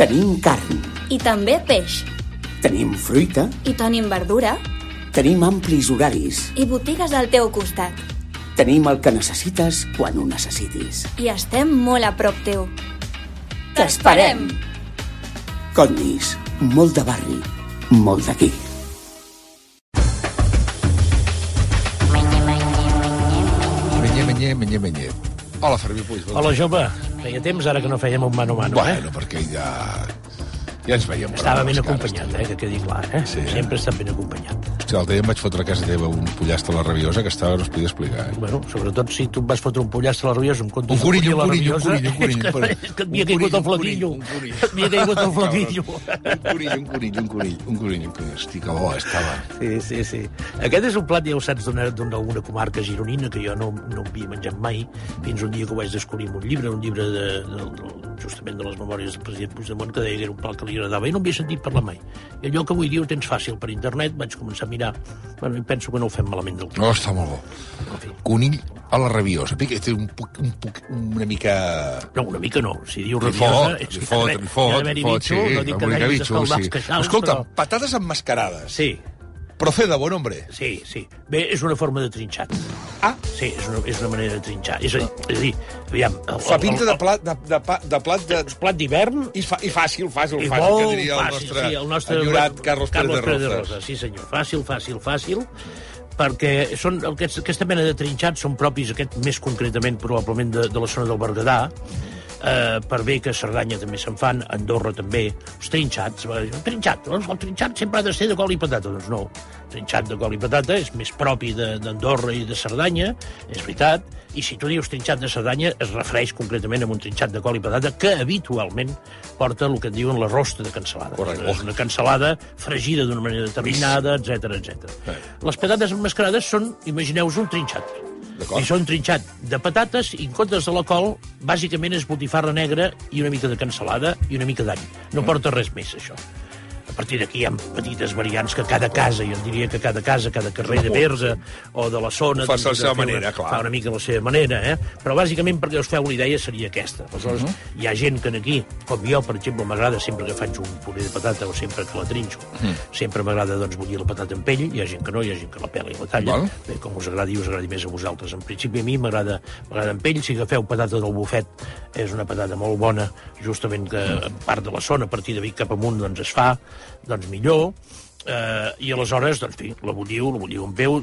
Tenim carn. I també peix. Tenim fruita. I tenim verdura. Tenim amplis horaris. I botigues al teu costat. Tenim el que necessites quan ho necessitis. I estem molt a prop teu. T'esperem! Condis, molt de barri, molt d'aquí. Menye. Hola, Fermí Puig. Hola, jove. Feia temps ara que no fèiem un mano a mano, Bueno, perquè ja ens veiem. Estava ben acompanyat, que quedi clar, Sí. Sempre està ben acompanyat. Hòstia, l'altre dia em vaig fotre a casa teva un pollastre a la Rabiosa que estava, no es podia explicar, Bueno, sobretot si tu em vas fotre un pollastre a la Rabiosa, em comptes Un conill, de la un conill, Rabiosa, un conill. És que et havia caigut el flaquillo. Un conill. Et havia caigut el flaquillo. Un conill. Hosti, que bo estava. Sí. Aquest és un plat, ja ho saps, d'una comarca gironina que jo no havia menjat mai, fins un dia que ho vaig descobrir en un llibre justament de les memòries del president Puigdemont, que deia que era un plat que li agradava, i no havia sentit parlar mai. I allò que avui dia ho tens fàcil per internet, vaig començar a mirar. Bueno, i penso que no ho fem malament del tot. No, està molt bo. Conill a la Rabiosa. Pica, té una mica... No, una mica no. Si diu Li Rabiosa... fot, sí. No dic que n'hagis d'escaldar els queixals, Escolta, però... patates emmascarades. Sí. Proceda, bon hombre. Sí. Bé, és una forma de trinxat. Ah? Sí, és una manera de trinxar. És a dir, aviam... Fa pinta de plat de... Plat d'hivern... I fàcil, I que molt diria fàcil, el nostre enyorat Carlos Pérez de Rozas. Sí, senyor. Fàcil, perquè són aquesta mena de trinxats són propis, aquest més concretament, probablement, de la zona del Berguedà, per bé que a Cerdanya també se'n fan, a Andorra també, els trinxats. El trinxat sempre ha de ser de col i patata. Doncs no, el trinxat de col i patata és més propi d'Andorra i de Cerdanya, és veritat, i si tu dius trinxat de Cerdanya es refereix concretament a un trinxat de col i patata que habitualment porta el que en diuen la rosta de cansalada. Correcte. És una cansalada fregida d'una manera determinada, etc. Les patates emmascarades són, imagineu-vos, un trinxat. I són trinxat de patates i en comptes de la col, bàsicament és botifarra negra i una mica de cansalada i una mica d'all. No porta res més, això. A partir d'aquí hi ha petites variants que cada casa, jo diria que cada casa, cada carrer de Berga o de la zona... Fa la seva manera, clar. Fa una mica la seva manera, Però bàsicament, perquè us feu la idea, seria aquesta. Aleshores, hi ha gent que aquí, com jo, per exemple, m'agrada sempre que faig un puré de patata o sempre que la trinxo, sempre m'agrada, doncs, bullir la patata en pell, hi ha gent que no, hi ha gent que la pela i la talla. Bé, com us agradi més a vosaltres. En principi, a mi m'agrada en pell. Si agafeu patata del bufet, és una patata molt bona, justament que en part de la zona, a partir de Vic cap amunt, doncs es fa, doncs millor, i aleshores, doncs, la bulliu en peu,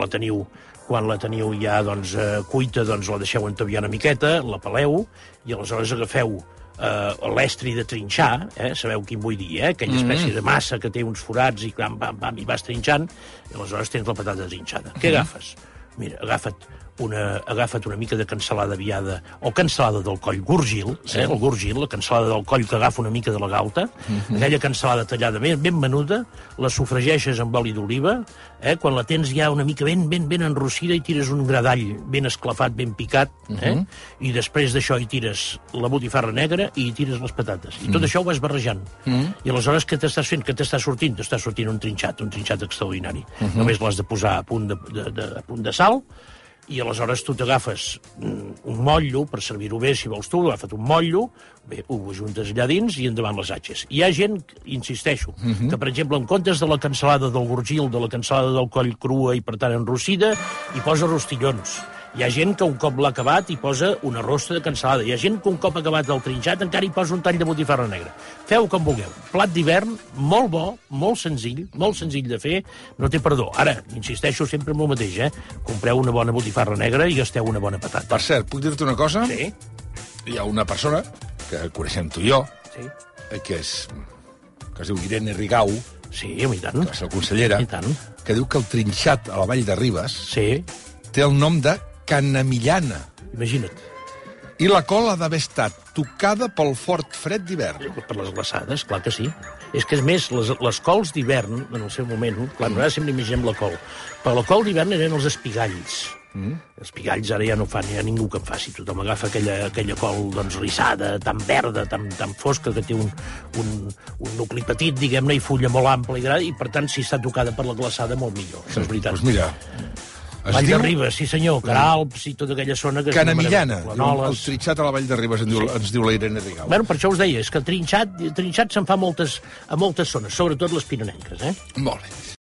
quan la teniu ja, doncs, cuita, doncs la deixeu entaviar una miqueta, la peleu, i aleshores agafeu l'estri de trinxar, sabeu quin vull dir, aquella espècie de massa que té uns forats i pam, i vas trinxant, i aleshores tens la patata trinxada. Què agafes? Mira, agafa't una mica de cansalada viada o cansalada del coll gurgil, el gurgil, la cansalada del coll que agafa una mica de la galta, aquella cansalada tallada ben menuda, la sofregeixes amb oli d'oliva, quan la tens ja una mica ben enrossida i tires un gra d'all ben esclafat, ben picat, i després d'això hi tires la botifarra negra i hi tires les patates. I tot això ho vas barrejant. I aleshores què t'estàs fent? Què t'està sortint? T'està sortint un trinxat extraordinari. Només l'has de posar a punt de sal, i aleshores tu t'agafes un motllo, per servir-ho bé, si vols tu, agafa't un motllo, bé, ho ajuntes allà dins i endavant les atxes. Hi ha gent, insisteixo, que, per exemple, en comptes de la cansalada del gurgil, de la cansalada del coll crua i, per tant, enrossida, hi posa rostillons. Hi ha gent que un cop l'ha acabat hi posa una rosta de cansalada. Hi ha gent que un cop acabat el trinxat encara hi posa un tall de botifarra negra. Feu com vulgueu. Plat d'hivern, molt bo, molt senzill de fer, no té perdó. Ara, insisteixo sempre en el mateix, Compreu una bona botifarra negra i gasteu una bona patata. Per cert, puc dir-te una cosa? Sí. Hi ha una persona que coneixem tu i jo, que es diu Irene Rigau, sí, i tant. que és la consellera, que diu que el trinxat a la Vall de Ribes té el nom de canamillana. Imagina't. I la col ha d'haver estat tocada pel fort fred d'hivern. Per les glaçades, clar que sí. És que, és més, les cols d'hivern, en el seu moment, clar, nosaltres sempre imaginem la col, però la col d'hivern eren els espigalls. Els pigalls ara ja no fan, ja ningú que en faci. Tothom agafa aquella col doncs, rissada, tan verda, tan fosca, que té un nucli petit, diguem-ne, i fulla molt ampla i gran, i per tant, si està tocada per la glaçada, molt millor. Això és veritat. Doncs mira, Vall de Ribes, sí senyor, Caralps i tota aquella zona... Canamillana, Planoles. el trinxat a la Vall de Ribes, ens diu la Irene Rigau. Bueno, per això us deia, és que trinxat se'n fa a moltes zones, sobretot les pirinenques, eh? Molt bé.